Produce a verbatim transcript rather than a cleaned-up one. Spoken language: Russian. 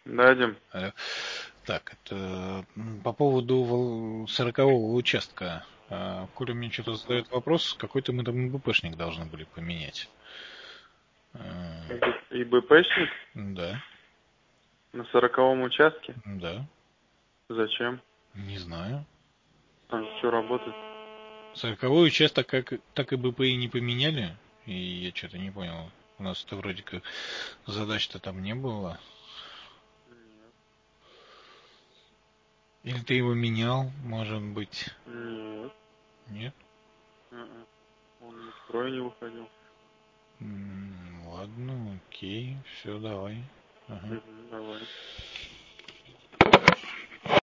Да, Дим. Алло. Так, это м, по поводу вол- сорокового участка. А, Коля мне что-то Ага. задает вопрос, какой-то мы там эм бэ пэ-шник должны были поменять. А, И ИБПшник Да, на сороковом участке? да, Зачем? не знаю. Там все работает. Сороковой участок как, так и бэ пэ и не поменяли, и я что-то не понял. У нас-то вроде как задач-то там не было. Нет. Или ты его менял, может быть? Нет. Нет? М-м. Он из строя не выходил. М, Ладно, окей, все, давай. Ага. Мгм, давай.